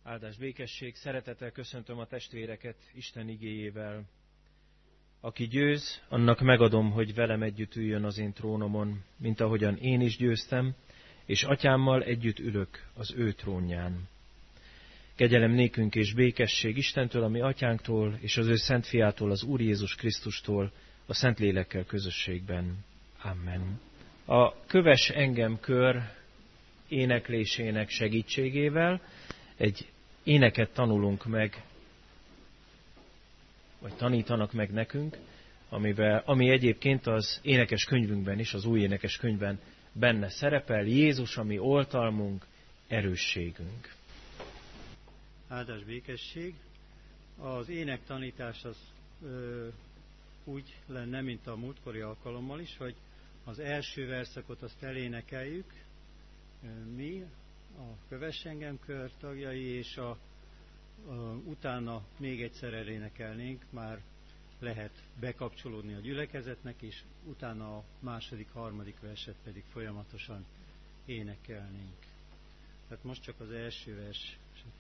Áldás békesség, szeretettel köszöntöm a testvéreket Isten igéjével. Aki győz, annak megadom, hogy velem együtt üljön az én trónomon, mint ahogyan én is győztem, és atyámmal együtt ülök az ő trónján. Kegyelem nékünk és békesség Istentől, a mi atyánktól, és az ő szent fiától, az Úr Jézus Krisztustól, a Szentlélekkel közösségben. Amen. A Kövess engem kör éneklésének segítségével egy éneket tanulunk meg, vagy tanítanak meg nekünk, ami egyébként az énekes könyvünkben is, az új énekes könyvben benne szerepel. Jézus, a mi oltalmunk, erősségünk. Áldás békesség. Az énektanítás az úgy lenne, mint a múltkori alkalommal is, hogy az első verszakot azt elénekeljük, mi, a Kövess engem kör tagjai, és utána még egyszer elénekelnénk, már lehet bekapcsolódni a gyülekezetnek, és utána a második, harmadik verset pedig folyamatosan énekelnénk. Tehát most csak az első vers.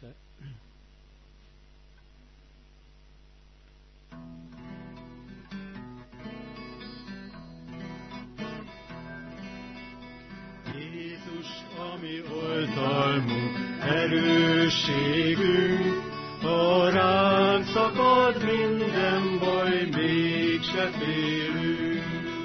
Jézus, a mi oltalmunk, erősségünk, ha ránk szakad minden baj, mégse félünk.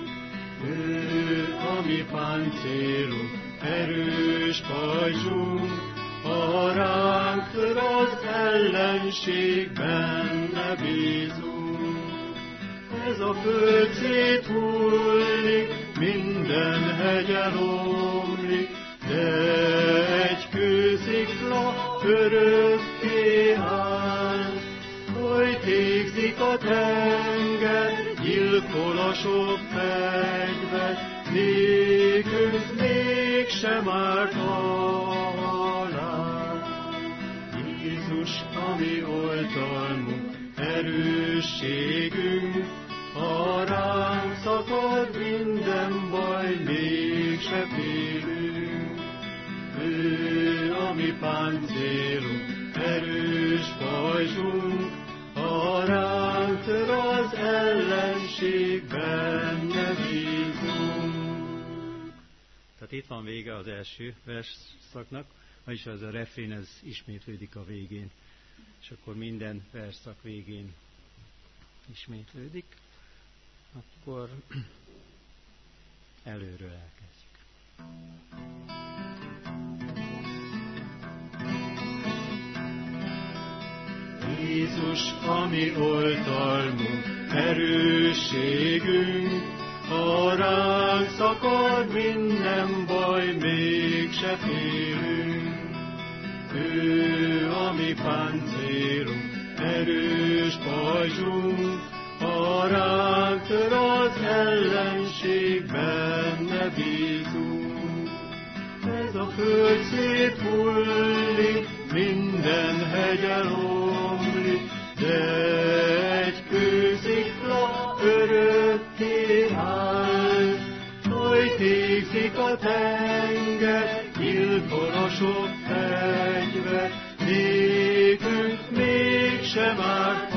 Ő a mi páncélunk, erős pajzsunk, ha ránk tör az ellenség, benne bízunk. Ez a föld széthullik, minden hegyen omlik, de egy kőszikla örökké áll. Hogy végzik a tenger, gyilkol a sok fegyver, nékünk mégsem árt a halál. Jézus, a mi oltalmunk, erősségünk, ha ránk szakad minden baj, mégse félünk. Ő a mi páncélunk, erős pajzsunk, ha ránk tör az ellenség, benne bízunk. Tehát itt van vége az első versszaknak, vagyis az a refrén, ez ismétlődik a végén, és akkor minden versszak végén ismétlődik. Akkor előről elkezdjük. Jézus, a mi oltalmunk, erősségünk, ha ránk szakad minden baj, mégse félünk. Ő a mi páncélunk, erős pajzsunk, ha ránk tör az ellenség, benne bízunk. Ez a föld széthullik, minden hegyen omlik, de egy kőszikla örökké áll. Hogy végzik a tenger, gyilkol a sok fegyver, nékünk mégsem árt a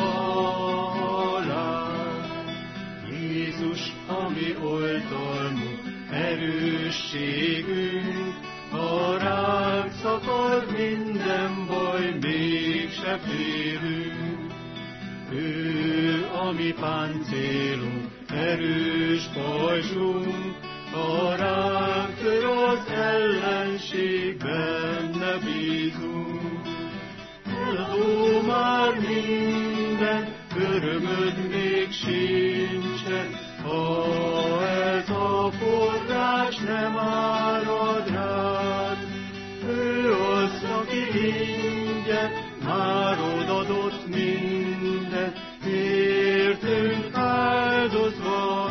halál. Jézus, a mi oltalmunk, erősségünk, ha ránk szakad minden baj, mégse félünk. Ő a mi páncélunk, erős pajzsunk, ha ránk tör az ellenség, benne bízunk. Eladó már minden, örömöd még sincsen, ha ez a forrás nem árad rád. Ő az, aki ingyen már odadott mindent, értünk áldozva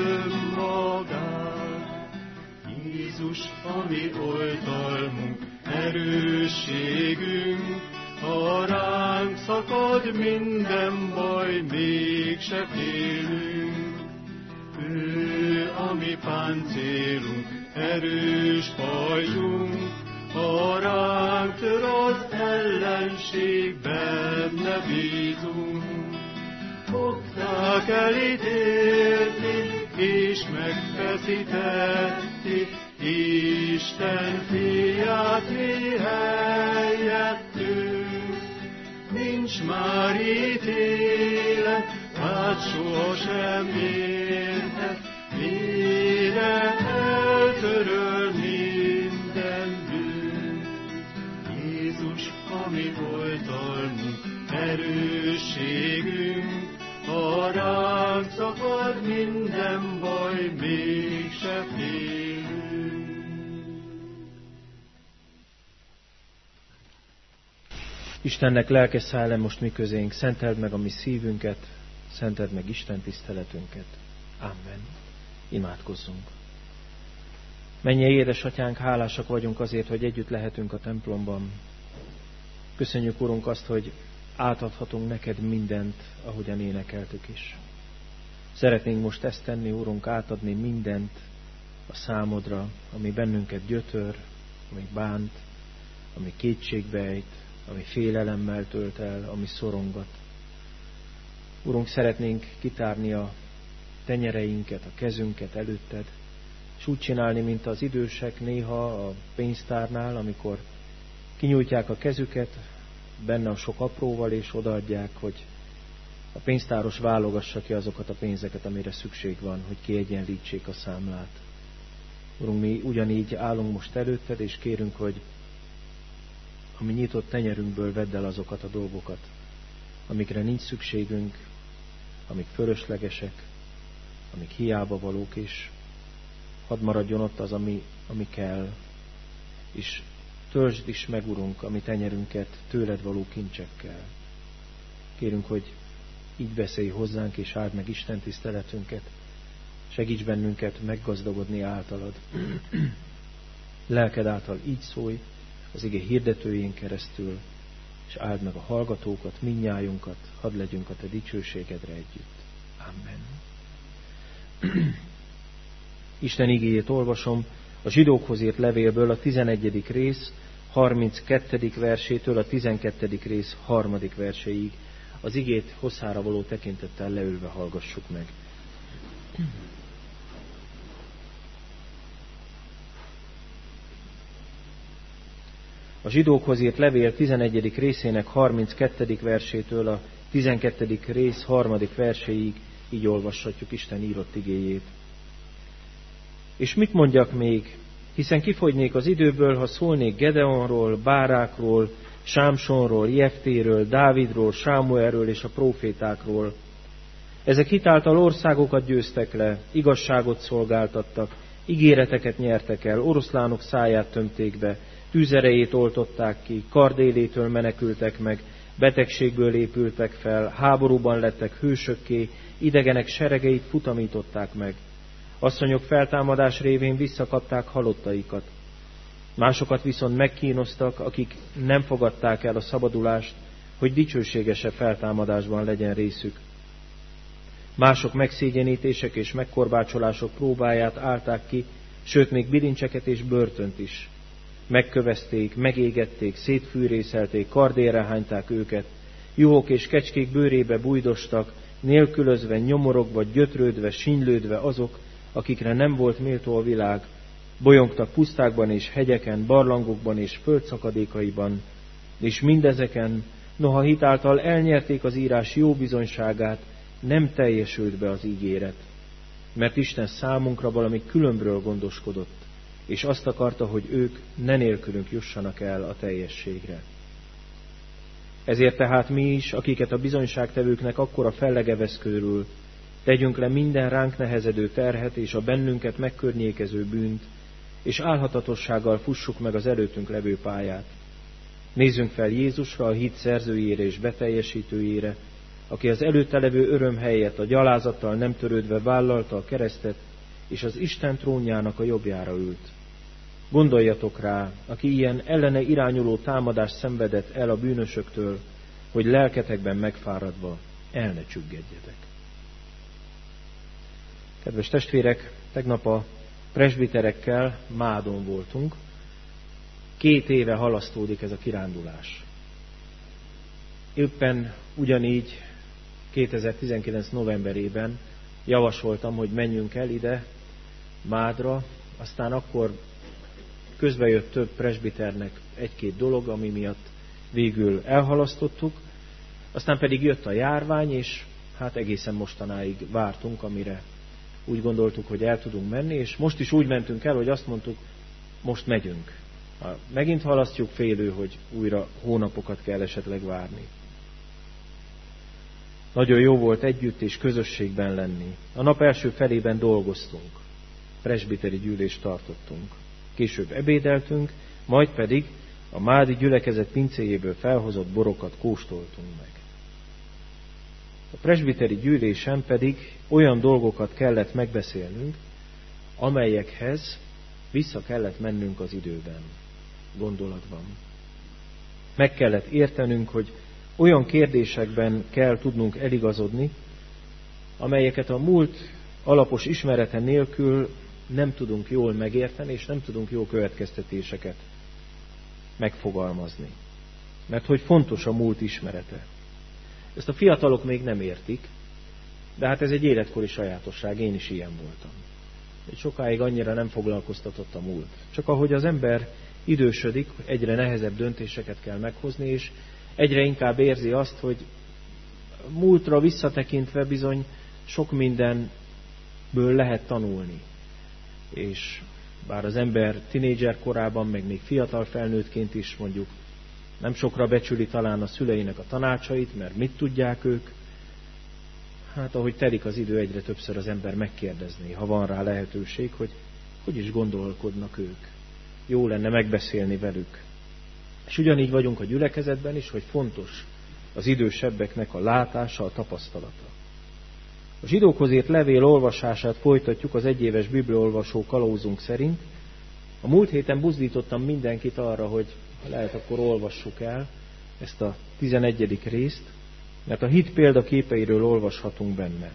önmagát. Jézus, a mi oltalmunk, erősségünk, ha ránk szakad minden baj, mégse félünk. Ő a mi páncélunk, erős pajzsunk, ha ránk tör az ellenség, benne bízunk. Fogták elítélni, és megfeszítették Isten fiát mi helyettünk. Nincs már ítélet, hát sohasem érhet, mire eltöröl minden bűnt. Jézus, a mi oltalmunk, erősségünk, ha ránk szakad minden baj, mégse félünk. Istennek lelke száll le most mi közénk, szenteld meg a mi szívünket, szenteld meg Isten tiszteletünket. Amen. Imádkozzunk. Mennyei édesatyánk, hálásak vagyunk azért, hogy együtt lehetünk a templomban. Köszönjük, Urunk, azt, hogy átadhatunk neked mindent, ahogyan énekeltük is. Szeretnénk most ezt tenni, Urunk, átadni mindent a számodra, ami bennünket gyötör, ami bánt, ami kétségbejt, ami félelemmel tölt el, ami szorongat. Urunk, szeretnénk kitárni a tenyereinket, a kezünket előtted, és úgy csinálni, mint az idősek néha a pénztárnál, amikor kinyújtják a kezüket, benne a sok apróval, és odaadják, hogy a pénztáros válogassa ki azokat a pénzeket, amire szükség van, hogy kiegyenlítsék a számlát. Urunk, mi ugyanígy állunk most előtted, és kérünk, hogy a mi nyitott tenyerünkből vedd el azokat a dolgokat, amikre nincs szükségünk, amik fölöslegesek, amik hiába valók, és hadd maradjon ott az, ami kell, és töltsd is meg, Urunk, a mi tenyerünket tőled való kincsekkel. Kérünk, hogy így beszélj hozzánk, és áld meg Isten tiszteletünket, segíts bennünket meggazdagodni általad. Lelked által így szólj, az ige hirdetőjén keresztül, és áld meg a hallgatókat, mindnyájunkat, hadd legyünk a te dicsőségedre együtt. Amen. Isten igéjét olvasom a zsidókhoz írt levélből, a 11. rész 32. versétől a 12. rész 3. verséig. Az igét hosszára való tekintettel leülve hallgassuk meg. A zsidókhoz írt levél 11. részének 32. versétől a 12. rész 3. verséig így olvashatjuk Isten írott igéjét. És mit mondjak még? Hiszen kifogynék az időből, ha szólnék Gedeonról, Bárákról, Sámsonról, Jeftéről, Dávidról, Sámuelről és a prófétákról. Ezek hitáltal országokat győztek le, igazságot szolgáltattak, ígéreteket nyertek el, oroszlánok száját tömték be, tűzerejét oltották ki, kardélétől menekültek meg, betegségből épültek fel, háborúban lettek hősökké, idegenek seregeit futamították meg. Asszonyok feltámadás révén visszakapták halottaikat. Másokat viszont megkínoztak, akik nem fogadták el a szabadulást, hogy dicsőségesebb feltámadásban legyen részük. Mások megszégyenítések és megkorbácsolások próbáját állták ki, sőt még bilincseket és börtönt is. Megkövezték, megégették, szétfűrészelték, kardélre hányták őket, juhok és kecskék bőrébe bújdostak, nélkülözve, nyomorogva, gyötrődve, sínylődve azok, akikre nem volt méltó a világ, bolyongtak pusztákban és hegyeken, barlangokban és földszakadékaiban, és mindezeken, noha hitáltal elnyerték az írás jó bizonyságát, nem teljesült be az ígéret, mert Isten számunkra valami különbről gondoskodott, és azt akarta, hogy ők ne nélkülünk jussanak el a teljességre. Ezért tehát mi is, akiket a bizonyságtevőknek akkora fellege vesz körül, tegyünk le minden ránk nehezedő terhet és a bennünket megkörnyékező bűnt, és álhatatossággal fussuk meg az előttünk levő pályát. Nézzünk fel Jézusra, a hit szerzőjére és beteljesítőjére, aki az előtte levő öröm helyett a gyalázattal nem törődve vállalta a keresztet, és az Isten trónjának a jobbjára ült. Gondoljatok rá, aki ilyen ellene irányuló támadást szenvedett el a bűnösöktől, hogy lelketekben megfáradva el ne csüggedjetek. Kedves testvérek, tegnap a presbiterekkel Mádon voltunk, 2 éve halasztódik ez a kirándulás. Éppen ugyanígy 2019. novemberében javasoltam, hogy menjünk el ide, Mádra, aztán akkor közbejött több presbiternek 1-2 dolog, ami miatt végül elhalasztottuk, aztán pedig jött a járvány, és hát egészen mostanáig vártunk, amire úgy gondoltuk, hogy el tudunk menni, és most is úgy mentünk el, hogy azt mondtuk, most megyünk. Megint halasztjuk, félő, hogy újra hónapokat kell esetleg várni. Nagyon jó volt együtt és közösségben lenni. A nap első felében dolgoztunk, presbiteri gyűlést tartottunk. Később ebédeltünk, majd pedig a mádi gyülekezet pincéjéből felhozott borokat kóstoltunk meg. A presbiteri gyűlésen pedig olyan dolgokat kellett megbeszélnünk, amelyekhez vissza kellett mennünk az időben, gondolatban. Meg kellett értenünk, hogy olyan kérdésekben kell tudnunk eligazodni, amelyeket a múlt alapos ismerete nélkül nem tudunk jól megérteni, és nem tudunk jó következtetéseket megfogalmazni. Mert hogy fontos a múlt ismerete. Ezt a fiatalok még nem értik, de hát ez egy életkori sajátosság, én is ilyen voltam. Egy sokáig annyira nem foglalkoztatott a múlt. Csak ahogy az ember idősödik, egyre nehezebb döntéseket kell meghozni, és egyre inkább érzi azt, hogy múltra visszatekintve bizony sok mindenből lehet tanulni. És bár az ember tinédzser korában, meg még fiatal felnőttként is mondjuk nem sokra becsüli talán a szüleinek a tanácsait, mert mit tudják ők, hát ahogy telik az idő, egyre többször az ember megkérdezné, ha van rá lehetőség, hogy is gondolkodnak ők. Jó lenne megbeszélni velük. És ugyanígy vagyunk a gyülekezetben is, hogy fontos az idősebbeknek a látása, a tapasztalata. A zsidókhoz írt levél olvasását folytatjuk az egyéves bibliaolvasó kalauzunk szerint. A múlt héten buzdítottam mindenkit arra, hogy ha lehet, akkor olvassuk el ezt a 11. részt, mert a hit példaképeiről olvashatunk benne.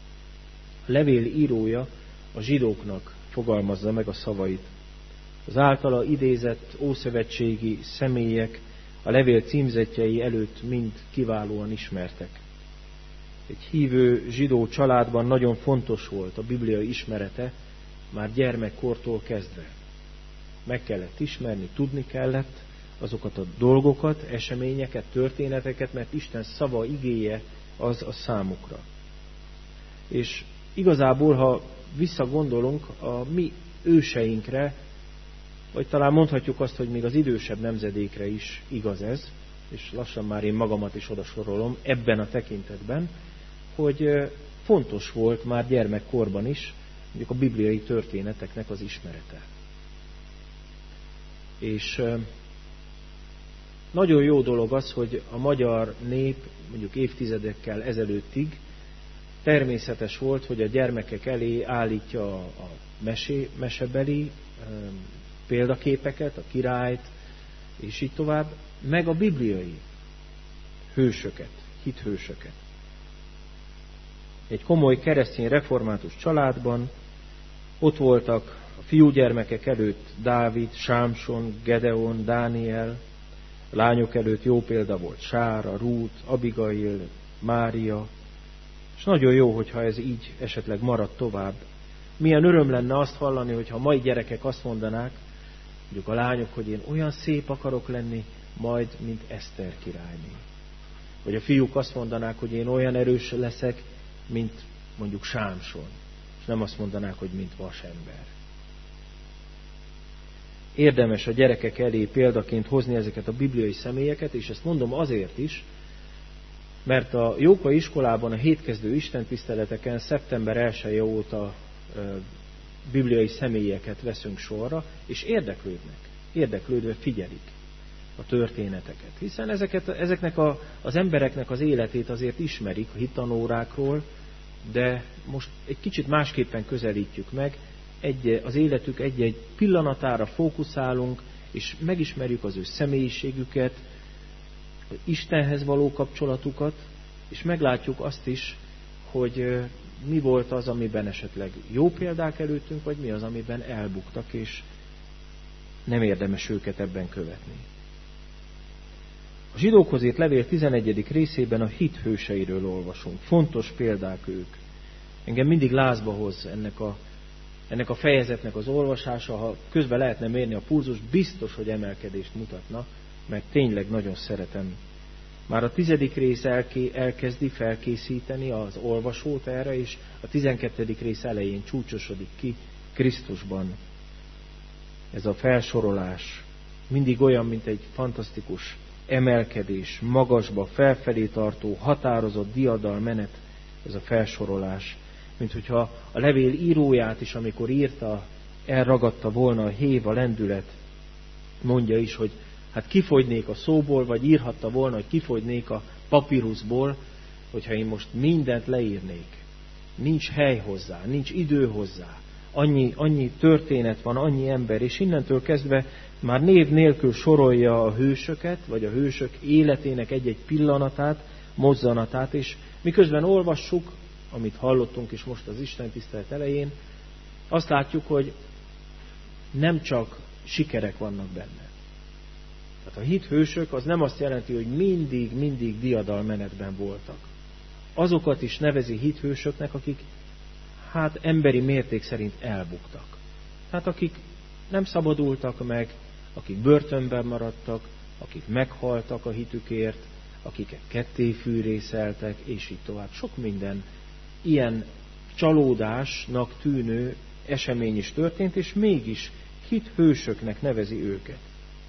A levél írója a zsidóknak fogalmazza meg a szavait. Az általa idézett ószövetségi személyek a levél címzettjei előtt mind kiválóan ismertek. Egy hívő zsidó családban nagyon fontos volt a Biblia ismerete, már gyermekkortól kezdve. Meg kellett ismerni, tudni kellett azokat a dolgokat, eseményeket, történeteket, mert Isten szava, igéje az a számukra. És igazából, ha visszagondolunk a mi őseinkre, vagy talán mondhatjuk azt, hogy még az idősebb nemzedékre is igaz ez, és lassan már én magamat is oda sorolom ebben a tekintetben, hogy fontos volt már gyermekkorban is mondjuk a bibliai történeteknek az ismerete. És nagyon jó dolog az, hogy a magyar nép mondjuk évtizedekkel ezelőttig természetes volt, hogy a gyermekek elé állítja a mesebeli példaképeket, a királyt, és így tovább, meg a bibliai hősöket, hithősöket. Egy komoly keresztény református családban ott voltak a fiúgyermekek előtt Dávid, Sámson, Gedeon, Dániel, a lányok előtt jó példa volt Sára, Rút, Abigail, Mária, és nagyon jó, hogyha ez így esetleg marad tovább. Milyen öröm lenne azt hallani, hogyha a mai gyerekek azt mondanák, mondjuk a lányok, hogy én olyan szép akarok lenni, majd, mint Eszter királyné. Vagy a fiúk azt mondanák, hogy én olyan erős leszek, mint mondjuk Sámson, és nem azt mondanák, hogy mint vasember. Érdemes a gyerekek elé példaként hozni ezeket a bibliai személyeket, és ezt mondom azért is, mert a Jókai iskolában a hétkezdő istentiszteleteken szeptember 1-e óta bibliai személyeket veszünk sorra, és érdeklődve figyelik a történeteket. Hiszen ezeknek az embereknek az életét azért ismerik a hittanórákról, de most egy kicsit másképpen közelítjük meg, az életük egy-egy pillanatára fókuszálunk, és megismerjük az ő személyiségüket, az Istenhez való kapcsolatukat, és meglátjuk azt is, hogy mi volt az, amiben esetleg jó példák előttünk, vagy mi az, amiben elbuktak, és nem érdemes őket ebben követni. A zsidókhoz írt levél 11. részében a hit hőseiről olvasunk. Fontos példák ők. Engem mindig lázba hoz ennek a fejezetnek az olvasása. Ha közben lehetne mérni a pulzus, biztos, hogy emelkedést mutatna, mert tényleg nagyon szeretem. Már a 10. rész elkezdi felkészíteni az olvasót erre, és a 12. rész elején csúcsosodik ki Krisztusban. Ez a felsorolás mindig olyan, mint egy fantasztikus emelkedés, magasba, felfelé tartó, határozott diadalmenet, ez a felsorolás. Mint hogyha a levél íróját is, amikor írta, elragadta volna a hév, a lendület. Mondja is, hogy hát kifogynék a szóból, vagy írhatta volna, hogy kifogynék a papíruszból, hogyha én most mindent leírnék. Nincs hely hozzá, nincs idő hozzá. Annyi történet van, annyi ember, és innentől kezdve már név nélkül sorolja a hősöket, vagy a hősök életének egy-egy pillanatát, mozzanatát, és miközben olvassuk, amit hallottunk is most az istentisztelet elején, azt látjuk, hogy nem csak sikerek vannak benne. Tehát a hithősök az nem azt jelenti, hogy mindig diadalmenetben voltak. Azokat is nevezi hithősöknek, akik emberi mérték szerint elbuktak. Tehát akik nem szabadultak meg, akik börtönben maradtak, akik meghaltak a hitükért, akiket kettéfűrészeltek, és így tovább. Sok minden ilyen csalódásnak tűnő esemény is történt, és mégis hithősöknek nevezi őket.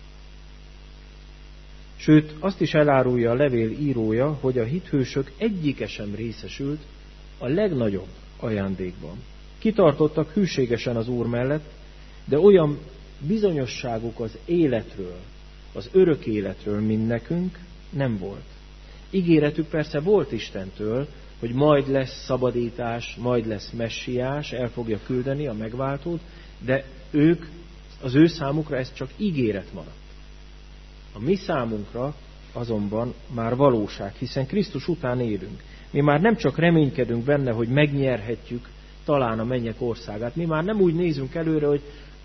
Sőt, azt is elárulja a levél írója, hogy a hithősök egyike sem részesült a legnagyobb ajándékban. Kitartottak hűségesen az Úr mellett, de olyan bizonyosságuk az életről, az örök életről, mint nekünk, nem volt. Ígéretük persze volt Istentől, hogy majd lesz szabadítás, majd lesz messiás, el fogja küldeni a megváltót, de az ő számukra ez csak ígéret maradt. A mi számunkra azonban már valóság, hiszen Krisztus után élünk. Mi már nem csak reménykedünk benne, hogy megnyerhetjük talán a mennyek országát. Mi már nem úgy nézünk előre, hogy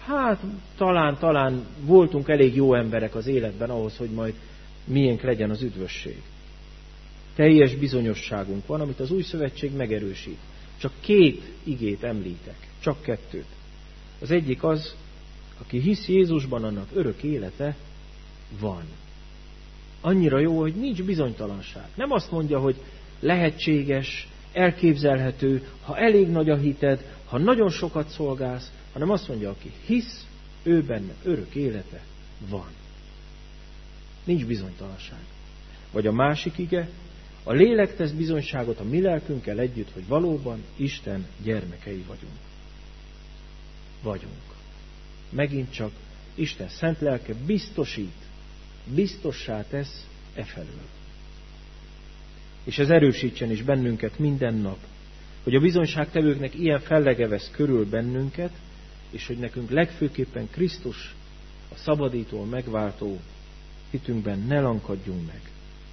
talán voltunk elég jó emberek az életben ahhoz, hogy majd miénk legyen az üdvösség. Teljes bizonyosságunk van, amit az új szövetség megerősít. Csak 2 igét említek, csak 2. Az egyik az, aki hisz Jézusban, annak örök élete van. Annyira jó, hogy nincs bizonytalanság. Nem azt mondja, hogy lehetséges, elképzelhető, ha elég nagy a hited, ha nagyon sokat szolgálsz, hanem azt mondja, aki hisz, ő benne örök élete van. Nincs bizonytalanság. Vagy a másik ige, a lélek tesz bizonyságot a mi lelkünkkel együtt, hogy valóban Isten gyermekei vagyunk. Megint csak Isten szent lelke biztossá tesz efelől. És ez erősítsen is bennünket minden nap, hogy a bizonyságtevőknek ilyen fellege vesz körül bennünket, és hogy nekünk legfőképpen Krisztus, a szabadító, a megváltó hitünkben ne lankadjunk meg.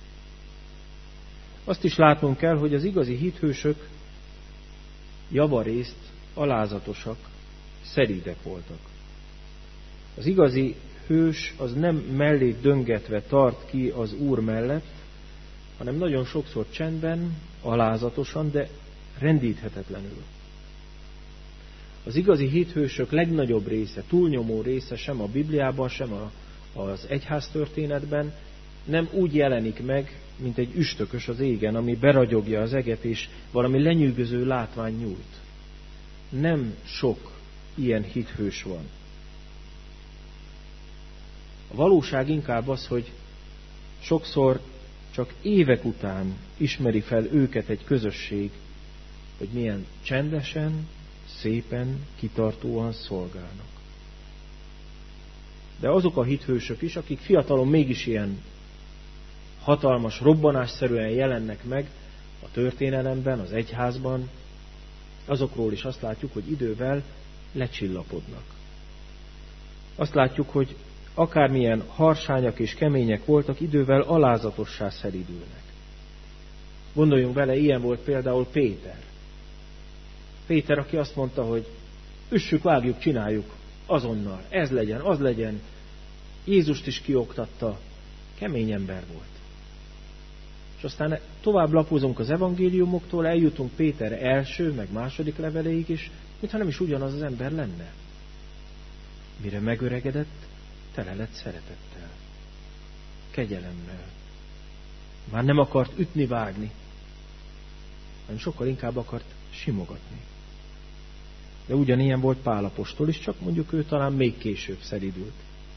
Azt is látnunk kell, hogy az igazi hithősök javarészt alázatosak, szerídek voltak. Az igazi hős az nem mellé döngetve tart ki az Úr mellett, hanem nagyon sokszor csendben, alázatosan, de rendíthetetlenül. Az igazi hithősök legnagyobb része, túlnyomó része sem a Bibliában, sem az egyháztörténetben nem úgy jelenik meg, mint egy üstökös az égen, ami beragyogja az eget, és valami lenyűgöző látvány nyújt. Nem sok ilyen hithős van. A valóság inkább az, hogy sokszor csak évek után ismeri fel őket egy közösség, hogy milyen csendesen, szépen, kitartóan szolgálnak. De azok a hithősök is, akik fiatalon mégis ilyen hatalmas, robbanásszerűen jelennek meg a történelemben, az egyházban, azokról is azt látjuk, hogy idővel lecsillapodnak. Azt látjuk, hogy akármilyen harsányak és kemények voltak, idővel alázatossá szeridülnek. Gondoljunk bele, ilyen volt például Péter. Péter, aki azt mondta, hogy üssük, vágjuk, csináljuk, azonnal, ez legyen, az legyen. Jézust is kioktatta, kemény ember volt. És aztán tovább lapozunk az evangéliumoktól, eljutunk Péter első, meg második leveleig is, mintha nem is ugyanaz az ember lenne. Mire megöregedett, tele lett szeretettel, kegyelemmel. Már nem akart ütni-vágni, hanem sokkal inkább akart simogatni. De ugyanilyen volt Pál apostol is, csak mondjuk ő talán még később szelídült.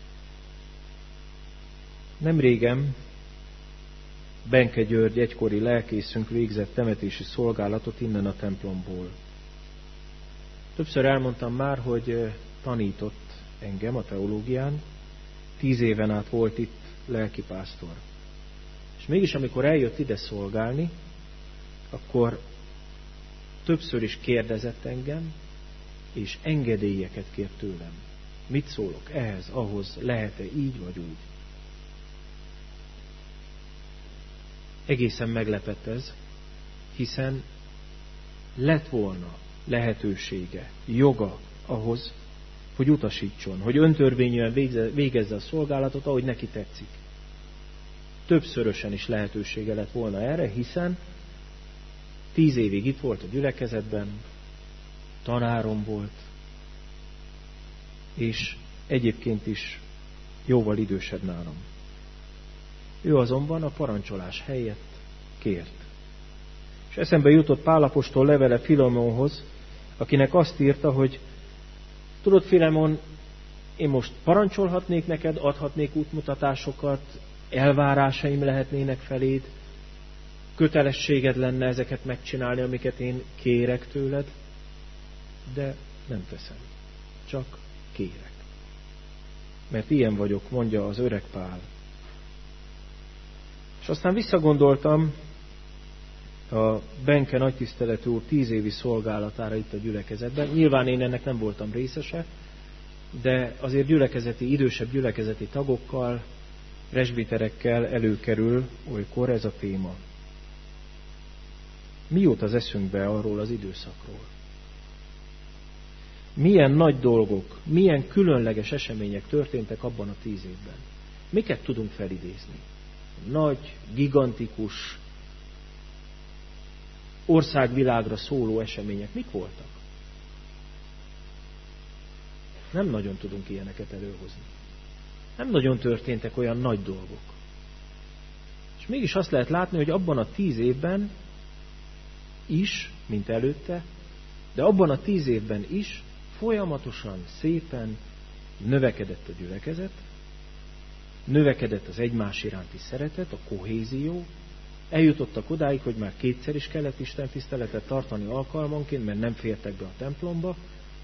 Nem régen Benke György egykori lelkészünk végzett temetési szolgálatot innen a templomból. Többször elmondtam már, hogy tanított engem a teológián, 10 éven át volt itt lelkipásztor. És mégis, amikor eljött ide szolgálni, akkor többször is kérdezett engem, és engedélyeket kért tőlem. Mit szólok ehhez, ahhoz, lehet-e így vagy úgy? Egészen meglepett ez, hiszen lett volna lehetősége, joga ahhoz, hogy utasítson, hogy öntörvényűen végezze a szolgálatot, ahogy neki tetszik. Többszörösen is lehetősége lett volna erre, hiszen 10 évig itt volt a gyülekezetben, tanárom volt, és egyébként is jóval idősebb nálam. Ő azonban a parancsolás helyett kért. És eszembe jutott Pál apostol levele Filemonhoz, akinek azt írta, hogy tudod, Filemon, én most parancsolhatnék neked, adhatnék útmutatásokat, elvárásaim lehetnének feléd, kötelességed lenne ezeket megcsinálni, amiket én kérek tőled, de nem teszem, csak kérek. Mert ilyen vagyok, mondja az öreg Pál. És aztán visszagondoltam a Benke nagytiszteletű úr 10 évi szolgálatára itt a gyülekezetben. Nyilván én ennek nem voltam részese, de azért idősebb gyülekezeti tagokkal, presbiterekkel előkerül olykor ez a téma. Mi jut az eszünkbe arról az időszakról? Milyen nagy dolgok, milyen különleges események történtek abban a 10 évben? Miket tudunk felidézni? Nagy, gigantikus, országvilágra szóló események mik voltak? Nem nagyon tudunk ilyeneket előhozni. Nem nagyon történtek olyan nagy dolgok. És mégis azt lehet látni, hogy abban a 10 évben is, mint előtte, de abban a 10 évben is folyamatosan, szépen növekedett a gyülekezet, növekedett az egymás iránti szeretet, a kohézió, eljutottak odáig, hogy már 2-szer is kellett Isten tiszteletet tartani alkalmanként, mert nem fértek be a templomba.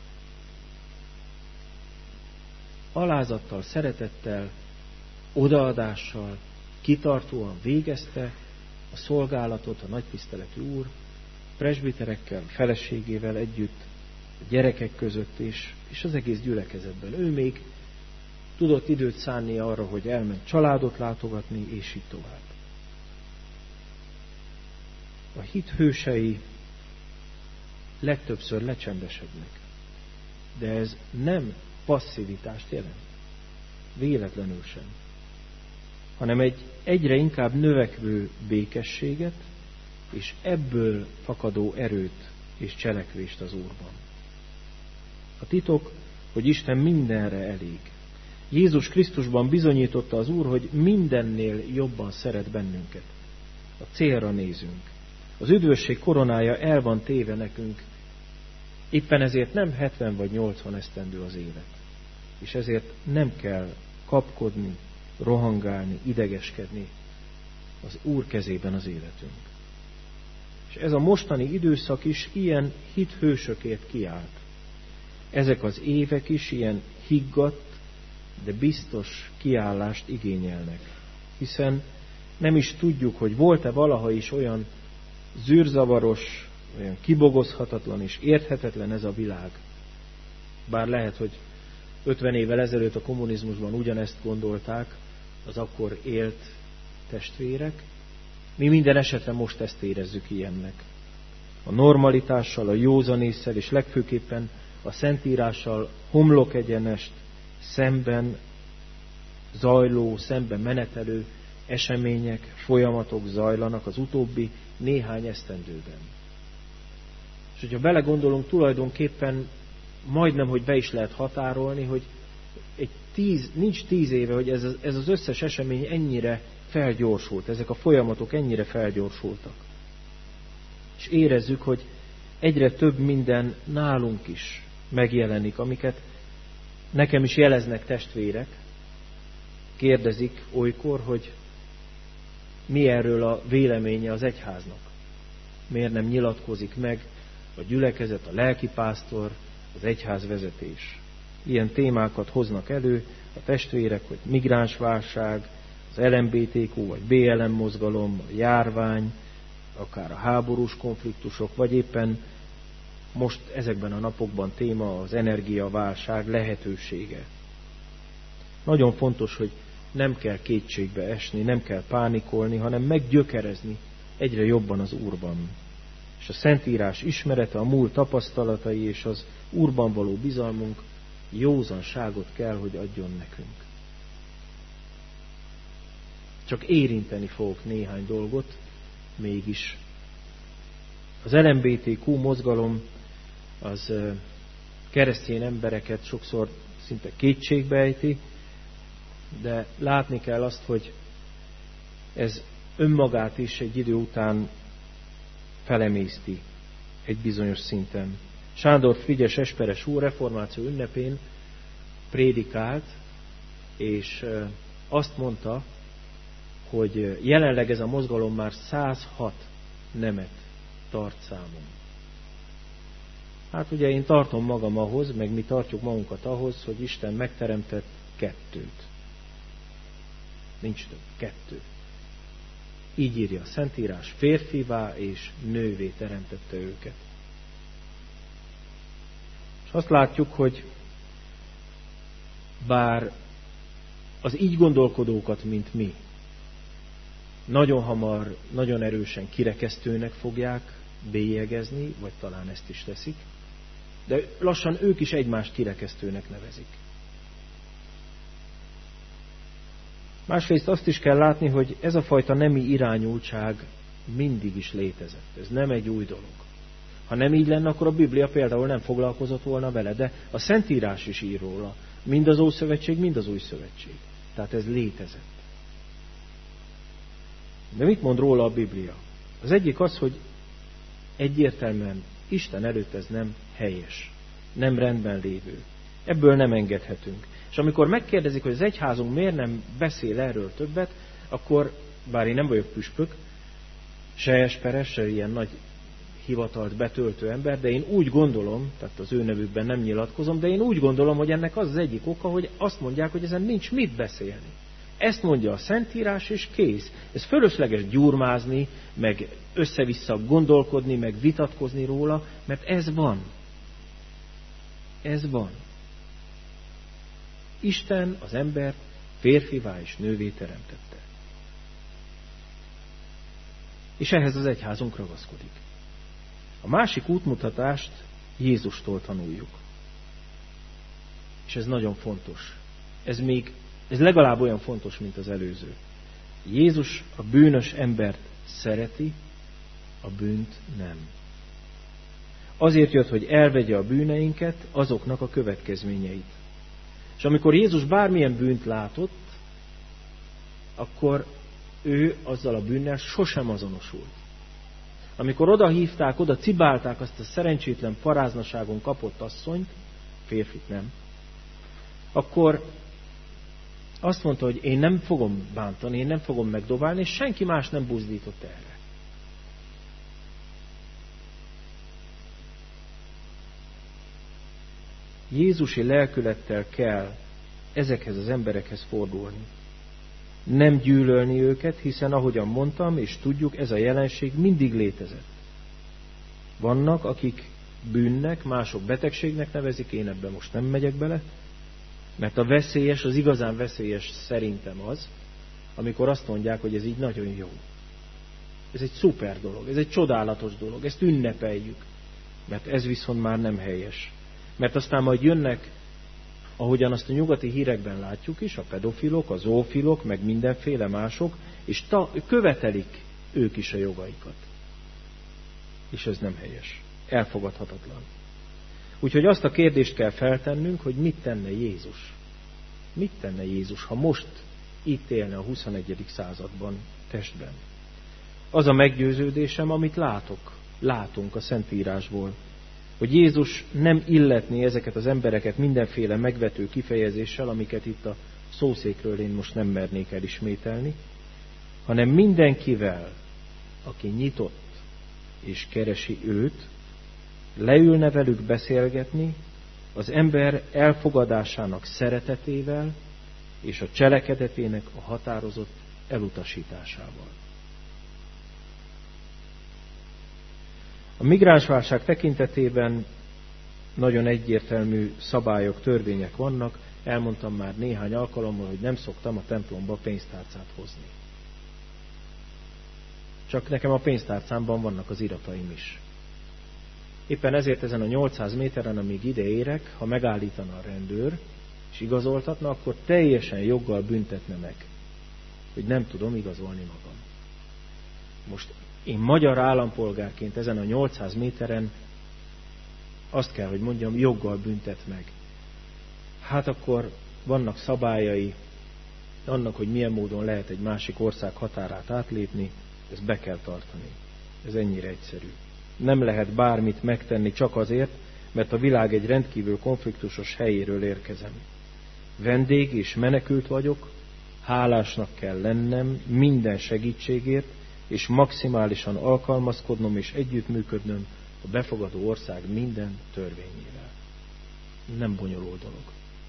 Alázattal, szeretettel, odaadással, kitartóan végezte a szolgálatot a nagytiszteletű úr, presbiterekkel, feleségével együtt, a gyerekek között és az egész gyülekezetben. Ő még tudott időt szánni arra, hogy elment családot látogatni, és így tovább. A hit hősei legtöbbször lecsendesednek, de ez nem passzivitást jelent. Véletlenül sem. Hanem egy egyre inkább növekvő békességet, és ebből fakadó erőt és cselekvést az Úrban. A titok, hogy Isten mindenre elég. Jézus Krisztusban bizonyította az Úr, hogy mindennél jobban szeret bennünket. A célra nézünk. Az üdvösség koronája el van téve nekünk. Éppen ezért nem 70 vagy 80 esztendő az élet. És ezért nem kell kapkodni, rohangálni, idegeskedni. Az Úr kezében az életünk. És ez a mostani időszak is ilyen hithősökért kiállt. Ezek az évek is ilyen higgadt, de biztos kiállást igényelnek. Hiszen nem is tudjuk, hogy volt-e valaha is olyan zűrzavaros, olyan kibogozhatatlan és érthetetlen ez a világ. Bár lehet, hogy 50 évvel ezelőtt a kommunizmusban ugyanezt gondolták az akkor élt testvérek. Mi minden esetre most ezt érezzük ilyennek. A normalitással, a józanésszel és legfőképpen a Szentírással homlok egyenest szemben zajló, szemben menetelő események, folyamatok zajlanak az utóbbi néhány esztendőben. És hogyha belegondolunk, tulajdonképpen majdnem, hogy be is lehet határolni, hogy nincs 10 éve, hogy ez az összes esemény ennyire felgyorsult, ezek a folyamatok ennyire felgyorsultak. És érezzük, hogy egyre több minden nálunk is megjelenik, amiket nekem is jeleznek testvérek, kérdezik olykor, hogy mi erről a véleménye az egyháznak. Miért nem nyilatkozik meg a gyülekezet, a lelkipásztor, az egyházvezetés. Ilyen témákat hoznak elő a testvérek, hogy migránsválság, az LMBTQ vagy BLM mozgalom, a járvány, akár a háborús konfliktusok, vagy éppen most ezekben a napokban téma az energiaválság lehetősége. Nagyon fontos, hogy nem kell kétségbe esni, nem kell pánikolni, hanem meggyökerezni egyre jobban az Úrban. És a Szentírás ismerete, a múlt tapasztalatai és az Úrban való bizalmunk józanságot kell, hogy adjon nekünk. Csak érinteni fogok néhány dolgot, mégis. Az LMBTQ mozgalom az keresztény embereket sokszor szinte kétségbe ejti, de látni kell azt, hogy ez önmagát is egy idő után felemészti egy bizonyos szinten. Sándor Frigyes Esperes úr reformáció ünnepén prédikált, és azt mondta, hogy jelenleg ez a mozgalom már 106 nemet tart számon. Hát ugye én tartom magam ahhoz, meg mi tartjuk magunkat ahhoz, hogy Isten megteremtett 2. Nincs több, 2. Így írja a Szentírás, férfivá és nővé teremtette őket. És azt látjuk, hogy bár az így gondolkodókat, mint mi, nagyon hamar, nagyon erősen kirekesztőnek fogják bélyegezni, vagy talán ezt is teszik, de lassan ők is egymást kirekesztőnek nevezik. Másrészt azt is kell látni, hogy ez a fajta nemi irányultság mindig is létezett. Ez nem egy új dolog. Ha nem így lenne, akkor a Biblia például nem foglalkozott volna vele, de a Szentírás is ír róla. Mind az Ószövetség, mind az Új Szövetség. Tehát ez létezett. De mit mond róla a Biblia? Az egyik az, hogy egyértelműen Isten előtt ez nem helyes, nem rendben lévő. Ebből nem engedhetünk. És amikor megkérdezik, hogy az egyházunk miért nem beszél erről többet, akkor, bár én nem vagyok püspök, se esperes, se ilyen nagy hivatalt betöltő ember, de én úgy gondolom, tehát az ő nevükben nem nyilatkozom, de én úgy gondolom, hogy ennek az egyik oka, hogy azt mondják, hogy ezen nincs mit beszélni. Ezt mondja a Szentírás, és kész. Ez fölösleges gyurmázni, meg össze-vissza gondolkodni, meg vitatkozni róla, mert ez van. Ez van. Isten az embert férfivá és nővé teremtette. És ehhez az egyházunk ragaszkodik. A másik útmutatást Jézustól tanuljuk. És ez nagyon fontos. Ez legalább olyan fontos, mint az előző. Jézus a bűnös embert szereti, a bűnt nem. Azért jött, hogy elvegye a bűneinket, azoknak a következményeit. És amikor Jézus bármilyen bűnt látott, akkor ő azzal a bűnnel sosem azonosult. Amikor oda hívták, oda cibálták azt a szerencsétlen paráznaságon kapott asszonyt, férfit nem, akkor azt mondta, hogy én nem fogom bántani, én nem fogom megdobálni, és senki más nem buzdított erre. Jézusi lelkülettel kell ezekhez az emberekhez fordulni. Nem gyűlölni őket, hiszen ahogyan mondtam, és tudjuk, ez a jelenség mindig létezett. Vannak, akik bűnnek, mások betegségnek nevezik, én ebben most nem megyek bele, mert a veszélyes, az igazán veszélyes szerintem az, amikor azt mondják, hogy ez így nagyon jó. Ez egy szuper dolog, ez egy csodálatos dolog, ezt ünnepeljük, mert ez viszont már nem helyes. Mert aztán majd jönnek, ahogyan azt a nyugati hírekben látjuk is, a pedofilok, a zoofilok, meg mindenféle mások, és követelik ők is a jogaikat. És ez nem helyes. Elfogadhatatlan. Úgyhogy azt a kérdést kell feltennünk, hogy mit tenne Jézus. Mit tenne Jézus, ha most itt élne a 21. században testben? Az a meggyőződésem, amit látunk a Szentírásból, hogy Jézus nem illetné ezeket az embereket mindenféle megvető kifejezéssel, amiket itt a szószékről én most nem mernék elismételni, hanem mindenkivel, aki nyitott és keresi őt, leülne velük beszélgetni az ember elfogadásának szeretetével és a cselekedetének a határozott elutasításával. A migránsválság tekintetében nagyon egyértelmű szabályok, törvények vannak. Elmondtam már néhány alkalommal, hogy nem szoktam a templomba pénztárcát hozni. Csak nekem a pénztárcámban vannak az irataim is. Éppen ezért ezen a 800 méteren, amíg ide érek, ha megállítana a rendőr, és igazoltatna, akkor teljesen joggal büntetne meg, hogy nem tudom igazolni magam. Most én magyar állampolgárként ezen a 800 méteren azt kell, hogy mondjam, joggal büntet meg. Hát akkor vannak szabályai annak, hogy milyen módon lehet egy másik ország határát átlépni, ezt be kell tartani. Ez ennyire egyszerű. Nem lehet bármit megtenni csak azért, mert a világ egy rendkívül konfliktusos helyéről érkezem. Vendég és menekült vagyok, hálásnak kell lennem minden segítségért, és maximálisan alkalmazkodnom és együttműködnöm a befogadó ország minden törvényével. Nem bonyolult dolog.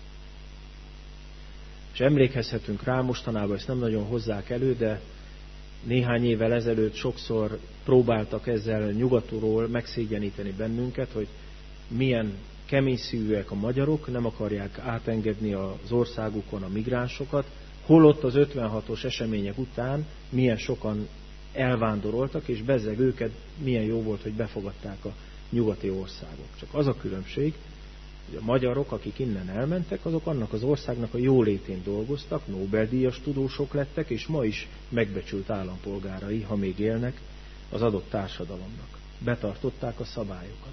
És emlékezhetünk rá, mostanában ezt nem nagyon hozzák elő, de néhány évvel ezelőtt sokszor próbáltak ezzel nyugatról megszégyeníteni bennünket, hogy milyen keményszívűek a magyarok, nem akarják átengedni az országukon a migránsokat, holott az 56-os események után milyen sokan elvándoroltak, és bezzeg őket milyen jó volt, hogy befogadták a nyugati országok. Csak az a különbség, hogy a magyarok, akik innen elmentek, azok annak az országnak a jólétén dolgoztak, Nobel-díjas tudósok lettek, és ma is megbecsült állampolgárai, ha még élnek, az adott társadalomnak. Betartották a szabályokat.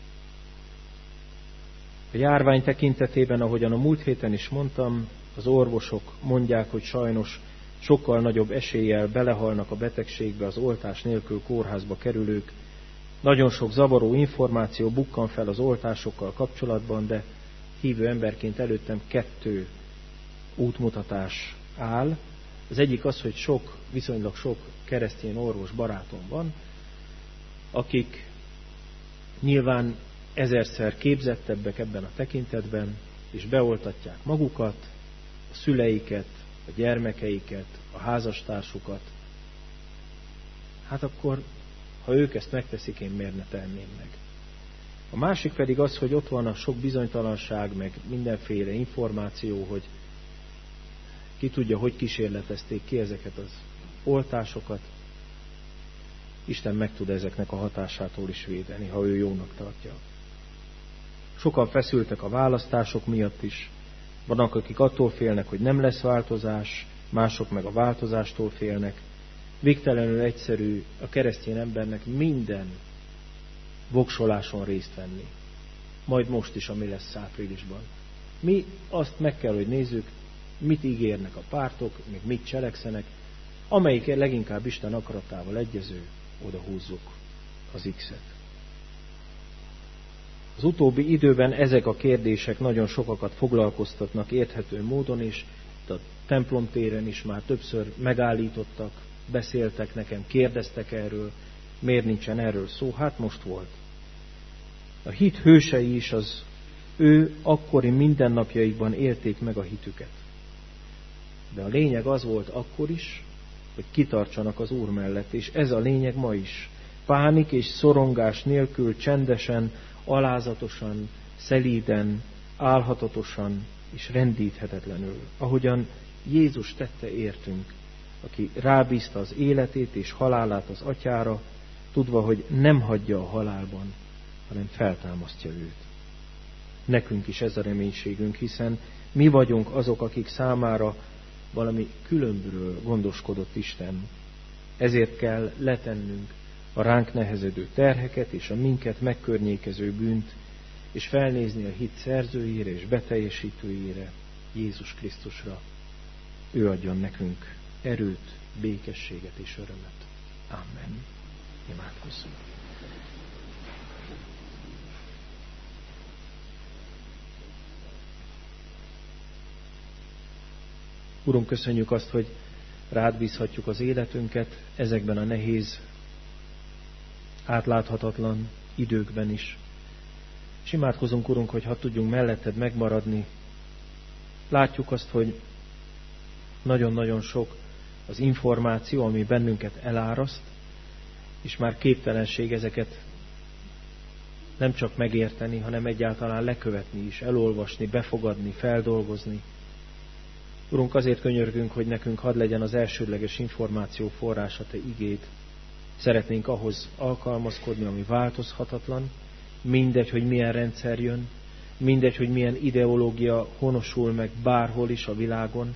A járvány tekintetében, ahogyan a múlt héten is mondtam, az orvosok mondják, hogy sajnos sokkal nagyobb eséllyel belehalnak a betegségbe az oltás nélkül kórházba kerülők. Nagyon sok zavaró információ bukkan fel az oltásokkal kapcsolatban, de hívő emberként előttem 2 útmutatás áll. Az egyik az, hogy viszonylag sok keresztény orvos barátom van, akik nyilván 1000-szer képzettebbek ebben a tekintetben, és beoltatják magukat, a szüleiket, a gyermekeiket, a házastársukat. Hát akkor, ha ők ezt megteszik, én miért ne tenném meg? A másik pedig az, hogy ott van a sok bizonytalanság, meg mindenféle információ, hogy ki tudja, hogy kísérletezték ki ezeket az oltásokat. Isten meg tud ezeknek a hatásától is védeni, ha ő jónak tartja. Sokan feszültek a választások miatt is. Vannak, akik attól félnek, hogy nem lesz változás, mások meg a változástól félnek. Végtelenül egyszerű a keresztény embernek minden voksoláson részt venni. Majd most is, ami lesz áprilisban. Mi azt meg kell, hogy nézzük, mit ígérnek a pártok, meg mit cselekszenek, amelyik leginkább Isten akaratával egyező, oda húzzuk az X-et. Az utóbbi időben ezek a kérdések nagyon sokakat foglalkoztatnak érthető módon, és a templomtéren is már többször megállítottak, beszéltek nekem, kérdeztek erről, miért nincsen erről szó, hát most volt. A hit hősei is az ő akkori mindennapjaikban élték meg a hitüket. De a lényeg az volt akkor is, hogy kitartsanak az Úr mellett, és ez a lényeg ma is. Pánik és szorongás nélkül csendesen, alázatosan, szelíden, álhatatosan és rendíthetetlenül, ahogyan Jézus tette értünk, aki rábízta az életét és halálát az Atyára, tudva, hogy nem hagyja a halálban, hanem feltámasztja őt. nekünk is ez a reménységünk, hiszen mi vagyunk azok, akik számára valami különbről gondoskodott Isten. Ezért kell letennünk a ránk nehezedő terheket és a minket megkörnyékező bűnt, és felnézni a hit szerzőjére és beteljesítőjére, Jézus Krisztusra. Ő adjon nekünk erőt, békességet és örömet. Amen. Imádkozzunk. Urunk, köszönjük azt, hogy rád bízhatjuk az életünket ezekben a nehéz, átláthatatlan időkben is. És imádkozunk, Urunk, hogy ha tudjunk melletted megmaradni. Látjuk azt, hogy nagyon-nagyon sok az információ, ami bennünket eláraszt, és már képtelenség ezeket nem csak megérteni, hanem egyáltalán lekövetni is, elolvasni, befogadni, feldolgozni. Urunk, azért könyörgünk, hogy nekünk hadd legyen az elsődleges információ forrása Te igéd. Szeretnénk ahhoz alkalmazkodni, ami változhatatlan, mindegy, hogy milyen rendszer jön, mindegy, hogy milyen ideológia honosul meg bárhol is a világon.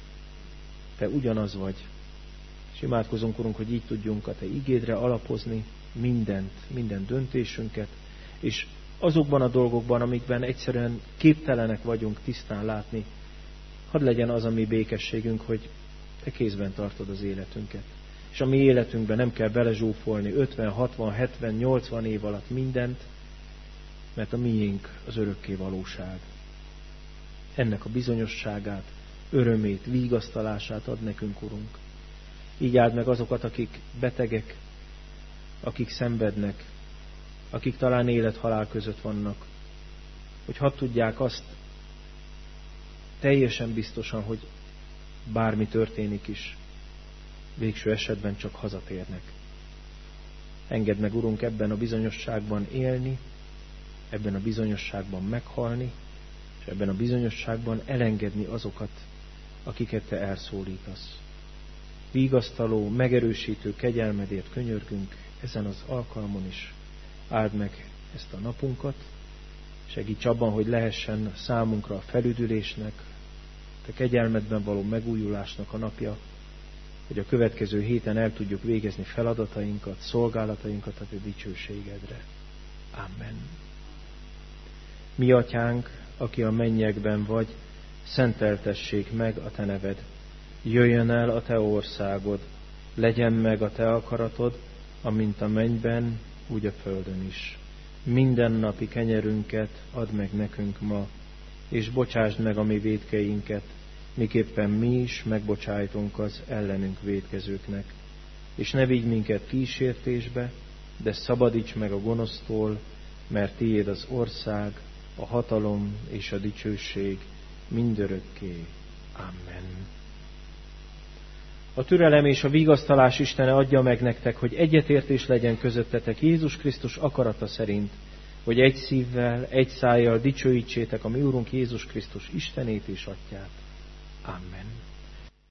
Te ugyanaz vagy. És imádkozunk, Urunk, hogy így tudjunk a Te igédre alapozni minden döntésünket, és azokban a dolgokban, amikben egyszerűen képtelenek vagyunk tisztán látni, hadd legyen az a mi békességünk, hogy Te kézben tartod az életünket. És a mi életünkben nem kell belezsúfolni 50, 60, 70, 80 év alatt mindent, mert a miénk az örökké valóság. Ennek a bizonyosságát, örömét, vigasztalását ad nekünk, Urunk. Így áld meg azokat, akik betegek, akik szenvednek, akik talán élet-halál között vannak, hogy hadd tudják azt teljesen biztosan, hogy bármi történik is, végső esetben csak hazatérnek. Engedd meg, Urunk, ebben a bizonyosságban élni, ebben a bizonyosságban meghalni, és ebben a bizonyosságban elengedni azokat, akiket Te elszólítasz. Vigasztaló, megerősítő kegyelmedért könyörgünk ezen az alkalmon is. Áld meg ezt a napunkat, segíts abban, hogy lehessen számunkra a felüdülésnek, Te kegyelmedben való megújulásnak a napja, hogy a következő héten el tudjuk végezni feladatainkat, szolgálatainkat a Te dicsőségedre. Amen. Mi Atyánk, aki a mennyekben vagy, szenteltessék meg a Te neved. Jöjjön el a Te országod, legyen meg a Te akaratod, amint a mennyben, úgy a földön is. Mindennapi kenyerünket add meg nekünk ma, és bocsásd meg a mi vétkeinket, miképpen mi is megbocsájtunk az ellenünk vétkezőknek. És ne vigy minket kísértésbe, de szabadíts meg a gonosztól, mert Tiéd az ország, a hatalom és a dicsőség mindörökké. Amen. A türelem és a vigasztalás Istene adja meg nektek, hogy egyetértés legyen közöttetek Jézus Krisztus akarata szerint, hogy egy szívvel, egy szájjal dicsőítsétek a mi Úrunk Jézus Krisztus Istenét és Atyát. Amen.